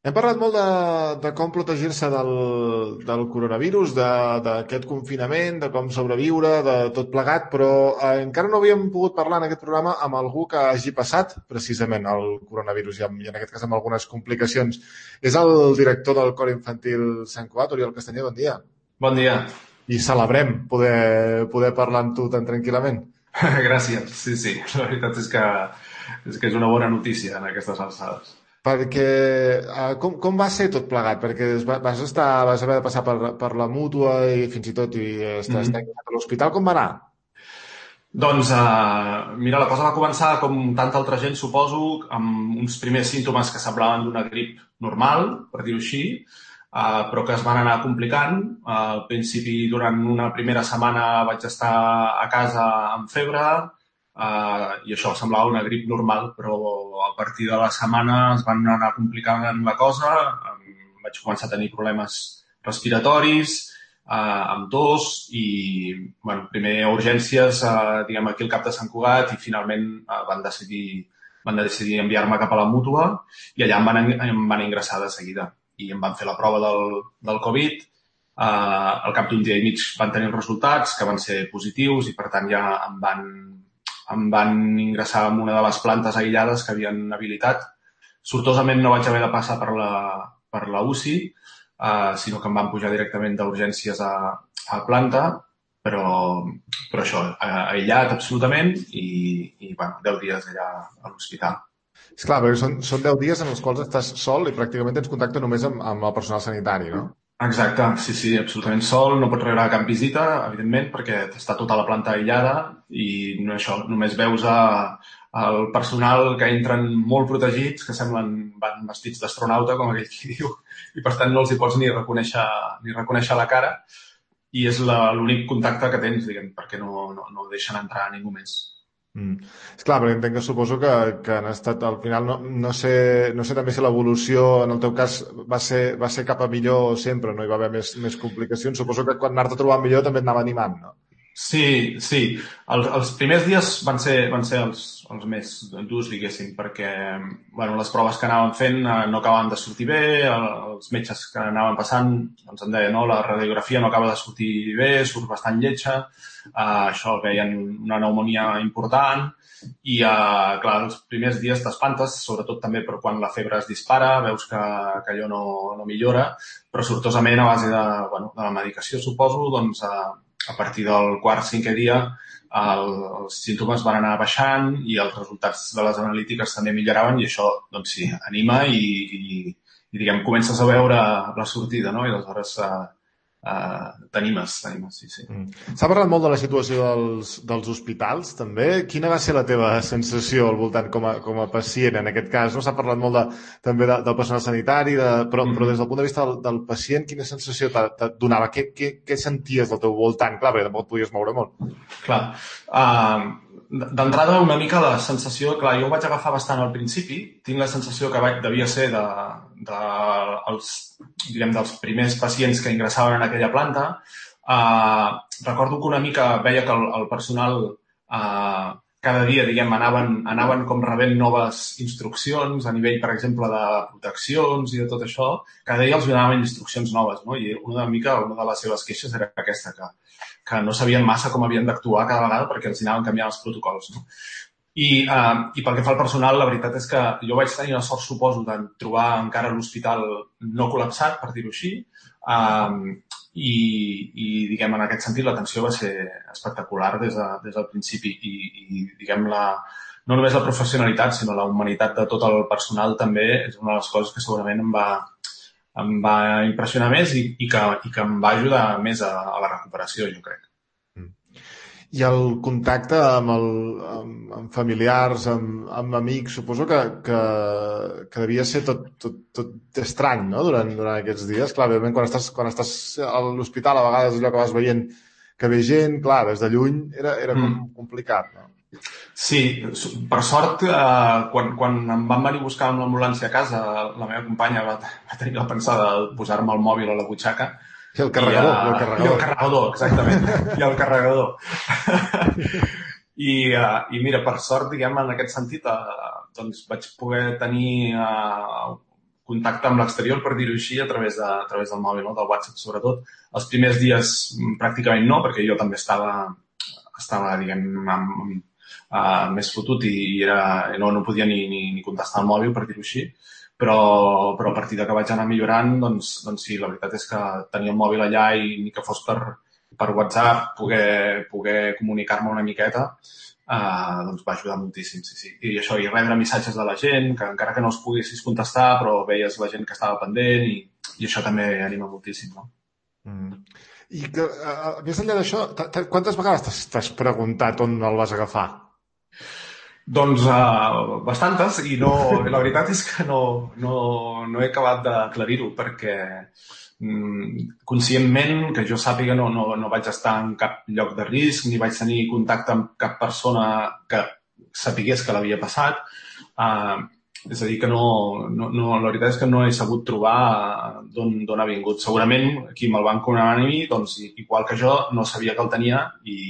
Hem parlat molt de com protegir-se del coronavirus, d'aquest confinament, de com sobreviure, de tot plegat, però encara no havíem pogut parlar en aquest programa amb algú que hagi passat precisament el coronavirus i en aquest cas amb algunes complicacions. És el director del Cor Infantil Sant Cugat, Oriol Castanyer, bon dia. Bon dia. I celebrem poder parlar amb tu tan tranquil·lament. Gràcies. Sí, sí. La veritat és que és una bona notícia en aquestes alçades. Perquè, com va ser tot plegat? Perquè vas haver de passar per la mútua i fins i tot estar Mhm. a l'hospital. Com va anar? Doncs, mira, la cosa va començar com tanta altra gent, suposo, amb uns primers símptomes que semblaven d'una grip normal, per dir-ho així, però que es van anar complicant. Al principi, durant una primera setmana, vaig estar a casa amb febre, i això semblava una grip normal, però a partir de la setmana es van anar complicant la cosa. Vaig començar a tenir problemes respiratoris, amb tos i, bueno, primer a urgències, diguem, aquí al cap de Sant Cugat i finalment van decidir enviar-me cap a la mútua i allà em van ingressar de seguida i em van fer la prova del Covid. Al cap d'un dia i mig van tenir els resultats, que van ser positius i, per tant, ja em van ingressar en una de les plantes aïllades que havien habilitat. Sortosament no vaig haver de passar per la UCI, sinó que em van pujar directament d'urgències a planta, però això, aïllat absolutament i bueno, 10 dies allà a l'hospital. És clar, perquè són 10 dies en els quals estàs sol i pràcticament tens contacte només amb el personal sanitari, no? Exacte, sí, sí, absolutament sol, no pots rebre cap visita, evidentment, perquè està tota la planta aïllada i no això, només veus el personal que entren molt protegits, que van vestits d'astronauta, com aquell qui diu, i per tant no els hi pots ni reconèixer la cara, i és l'únic contacte que tens, diguem, perquè no deixen entrar ningú més. Mm. És clar, perquè entenc que suposo que han estat, al final, no sé també si l'evolució, en el teu cas, va ser cap a millor sempre, no hi va haver més complicacions. Suposo que quan anar-te trobant millor també et anava animant, no? Sí, sí. Els primers dies van ser els més durs, diguéssim, perquè bueno, les proves que anàvem fent no acabaven de sortir bé, els metges que anaven passant doncs em deien, no, la radiografia no acaba de sortir bé, surt bastant lletja, això veien una pneumonia important i, clar, els primers dies t'espantes, sobretot també per quan la febre es dispara, veus que allò no millora, però sortosament a base de la medicació, suposo, doncs a partir del quart, cinquè dia, els símptomes van anar baixant i els resultats de les analítiques també milloraven i això, doncs sí, anima i diguem, comences a veure la sortida, no? I aleshores t'animes, sí, sí. S'ha parlat molt de la situació dels hospitals, també. Quina va ser la teva sensació al voltant com a pacient, en aquest cas? No s'ha parlat molt també del personal sanitari, però des del punt de vista del pacient, quina sensació et donava? Què senties al teu voltant? Clar, perquè tampoc et podies moure molt. Clar. D'entrada, una mica la sensació... Clar, jo ho vaig agafar bastant al principi. Tinc la sensació que devia ser dels primers pacients que ingressaven en aquella planta. Recordo que una mica veia que el personal cada dia, diguem, anaven com rebent noves instruccions a nivell, per exemple, de proteccions i de tot això. Cada dia els donaven instruccions noves, no? I una de les seves queixes era aquesta, que no sabien massa com havien d'actuar cada vegada perquè els anaven canviant els protocols, no? I pel que fa al personal, la veritat és que jo vaig tenir la sort, suposo, de trobar encara l'hospital no col·lapsat, per dir-ho així, i diguem, en aquest sentit, l'atenció va ser espectacular des del principi i diguem, no només la professionalitat, sinó la humanitat de tot el personal també és una de les coses que segurament em va impressionar més i que em va ajudar més a la recuperació, jo crec. I el contacte amb familiars, amb amics, suposo que devia ser tot estrany, no?, durant aquests dies. Clar, evidentment, quan estàs a l'hospital, a vegades allò que vas veient que ve gent, clar, des de lluny era complicat, no? Sí, per sort, quan em van venir a buscar amb l'ambulància a casa, la meva companya va tenir la pensada de posar-me el mòbil a la butxaca. I el carregador. I el carregador, exactament. I el carregador. I mira, per sort, diguem, en aquest sentit, doncs vaig poder tenir contacte amb l'exterior, per dir-ho així, a través del mòbil, no? Del WhatsApp, sobretot. Els primers dies pràcticament no, perquè jo també estava diguem, més fotut i no podia ni contestar al mòbil, per dir-ho així. Però a partir que vaig anar millorant, doncs sí, la veritat és que tenir el mòbil allà i ni que fos per WhatsApp poder comunicar-me una miqueta, doncs va ajudar moltíssim, sí. I això, i rebre missatges de la gent, que encara que no els poguessis contestar, però veies la gent que estava pendent i això també anima moltíssim, no? I que, més enllà d'això, quantes vegades t'has preguntat on el vas agafar? Doncs bastantes, i la veritat és que no he acabat d'aclarir-ho, perquè conscientment, que jo sàpiga, no vaig estar en cap lloc de risc, ni vaig tenir contacte amb cap persona que sapigués que l'havia passat. És a dir, que la veritat és que no he sabut trobar d'on ha vingut. Segurament, qui me'l va encomanar a mi, doncs, igual que jo, no sabia que el tenia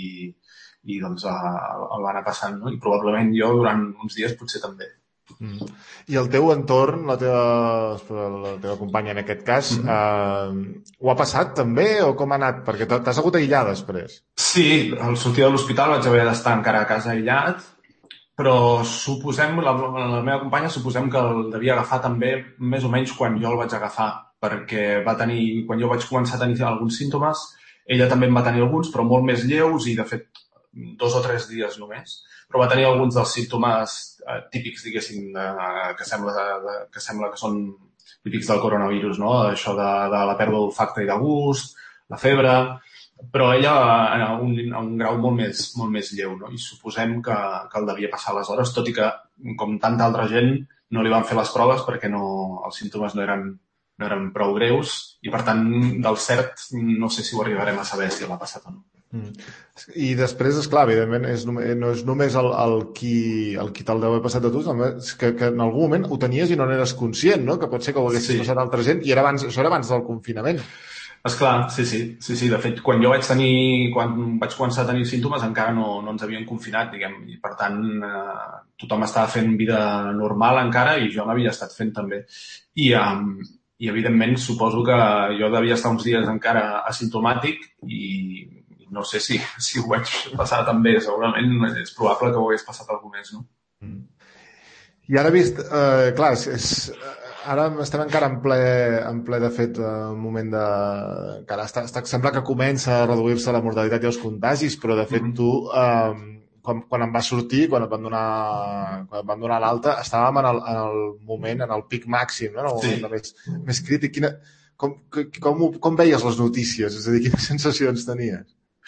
i doncs el va anar passant, no? I probablement jo durant uns dies potser també. I el teu entorn, la teva companya en aquest cas, ho ha passat també o com ha anat? Perquè t'has hagut d'aïllar després. Sí, al sortir de l'hospital vaig haver d'estar encara a casa aïllat, però suposem, la meva companya suposem que el devia agafar també més o menys quan jo el vaig agafar, perquè quan jo vaig començar a tenir alguns símptomes, ella també en va tenir alguns, però molt més lleus i de fet 2 o 3 dies només, però va tenir alguns dels símptomes típics, diguéssim, que sembla que són típics del coronavirus, no? Això de la pèrdua d'olfacte i de gust, la febre, però ella a un grau molt més lleu, no? I suposem que el devia passar aleshores, tot i que, com tanta altra gent, no li van fer les proves perquè els símptomes no eren prou greus i, per tant, del cert, no sé si ho arribarem a saber si l'ha passat o no. I després, esclar, evidentment, no és només el qui te'l deu haver passat a tu, és que en algun moment ho tenies i no n'eres conscient, no? Que pot ser que ho haguessis passat a altra gent, i això era abans del confinament. Esclar, sí. De fet, quan vaig començar a tenir símptomes encara no ens havien confinat, diguem, i per tant tothom estava fent vida normal encara i jo n'havia estat fent també. I evidentment suposo que jo devia estar uns dies encara asimptomàtic i no sé si ho vaig passar també, segurament és probable que ho hagués passat algú més, no? I ara vist, clar, ara estem encara en ple de fet, un moment de... Encara sembla que comença a reduir-se la mortalitat i els contagis, però de fet tu, quan em va sortir, quan et van donar l'alta, estàvem en el moment, en el pic màxim, no? En el moment més crític. Com veies les notícies? És a dir, quines sensacions tenies?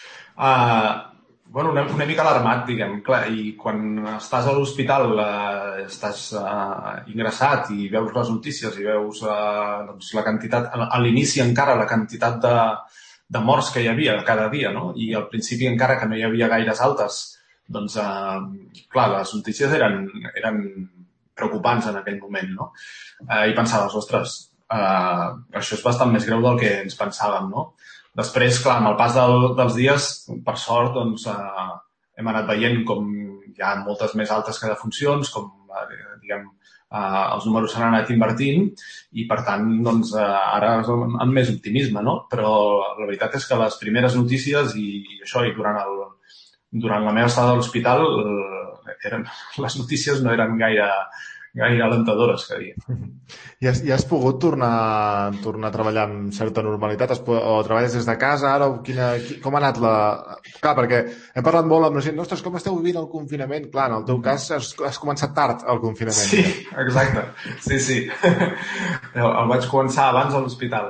Una mica alarmat, diguem, clar, i quan estàs a l'hospital estàs ingressat i veus les notícies i veus doncs, la quantitat, a l'inici encara la quantitat de morts que hi havia cada dia, no? I al principi encara que no hi havia gaires altes, doncs, clar, les notícies eren preocupants en aquell moment, no? I pensaves, ostres, això és bastant més greu del que ens pensàvem, no? Després, clar, amb el pas dels dies, per sort, doncs, hem anat veient com hi ha moltes més altes que defuncions, com, diguem, els números s'han anat invertint i, per tant, doncs, ara amb més optimisme, no? Però la veritat és que les primeres notícies i durant la meva estada a l'hospital, les notícies no eren gaire alentadores, que diguem. I has pogut tornar a treballar amb certa normalitat? O treballes des de casa ara? Com ha anat Clar, perquè hem parlat molt amb la gent, ostres, com esteu vivint el confinament? Clar, en el teu cas has començat tard el confinament. Sí, exacte. Sí. El vaig començar abans a l'hospital.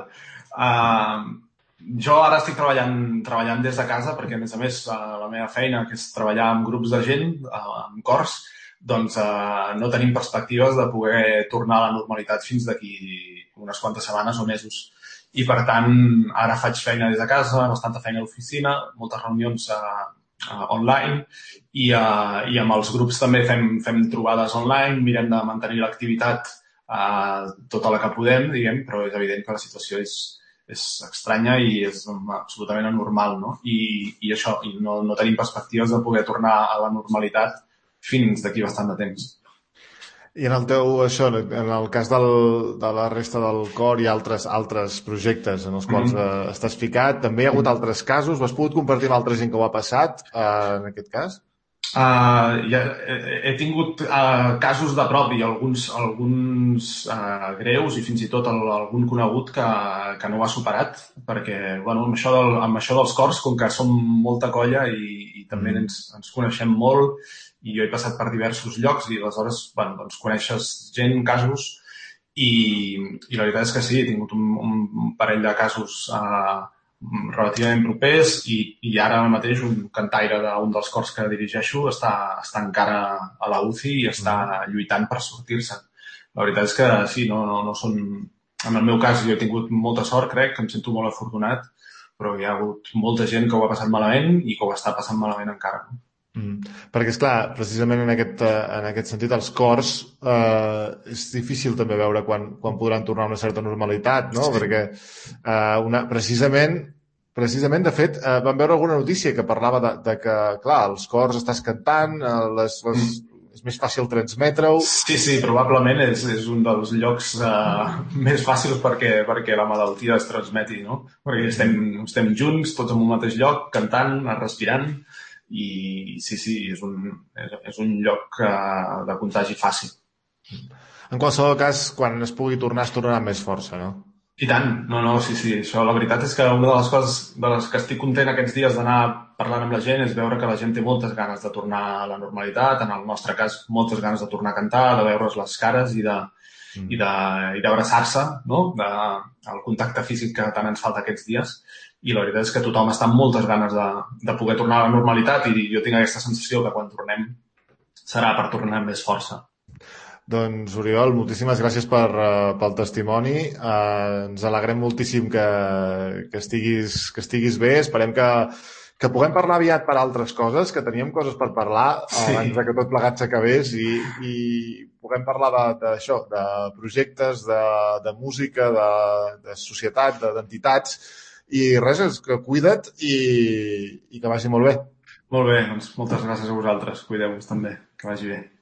Jo ara estic treballant des de casa perquè, a més, la meva feina, que és treballar amb grups de gent, amb cors, doncs no tenim perspectives de poder tornar a la normalitat fins d'aquí unes quantes setmanes o mesos. I, per tant, ara faig feina des de casa, bastanta feina a l'oficina, moltes reunions online i amb els grups també fem trobades online, mirem de mantenir l'activitat tota la que podem, diguem, però és evident que la situació és estranya i és absolutament anormal, no? I això, no tenim perspectives de poder tornar a la normalitat fins d'aquí bastant de temps. I en el teu, això, en el cas de la resta del cor, hi ha altres projectes en els quals estàs ficat. També hi ha hagut altres casos. Has pogut compartir amb altra gent que ho ha passat, en aquest cas? Ja, he tingut casos de prop i alguns greus i fins i tot algun conegut que no ho ha superat perquè bueno, amb això dels cors, com que som molta colla i també ens coneixem molt i jo he passat per diversos llocs i aleshores bueno, doncs coneixes gent, casos i la veritat és que sí, he tingut un parell de casos relativament propers i ara mateix un cantaire d'un dels cors que dirigeixo està encara a la UCI i està lluitant per sortir-se. La veritat és que sí, no són... En el meu cas jo he tingut molta sort, crec, que em sento molt afortunat, però hi ha hagut molta gent que ho ha passat malament i que ho està passant malament encara. Perquè, esclar, precisament en aquest sentit, els cors és difícil també veure quan podran tornar a una certa normalitat, no? Sí. Perquè precisament, de fet, vam veure alguna notícia que parlava de que, clar, els cors estàs cantant, és més fàcil transmetre-ho. Sí, probablement és un dels llocs més fàcils perquè la malaltia es transmeti, no? Perquè estem junts, tots en un mateix lloc, cantant, respirant, i sí, és un lloc de contagi fàcil. En qualsevol cas, quan es pugui tornar, es tornarà amb més força, no? I tant, sí, això, la veritat és que una de les coses de les que estic content aquests dies d'anar parlant amb la gent és veure que la gent té moltes ganes de tornar a la normalitat, en el nostre cas moltes ganes de tornar a cantar, de veure's les cares i d'abraçar-se, no? El contacte físic que tant ens falta aquests dies. I la veritat és que tothom està amb moltes ganes de poder tornar a la normalitat i jo tinc aquesta sensació que quan tornem serà per tornar amb més força. Doncs, Oriol, moltíssimes gràcies pel testimoni. Ens alegrem moltíssim que estiguis bé. Esperem que puguem parlar aviat per altres coses, que teníem coses per parlar abans que tot plegat s'acabés i puguem parlar d'això, de projectes, de música, de societat, d'entitats. I res, és que cuida't i que vagi molt bé. Molt bé, doncs moltes gràcies a vosaltres. Cuideu-vos també, que vagi bé.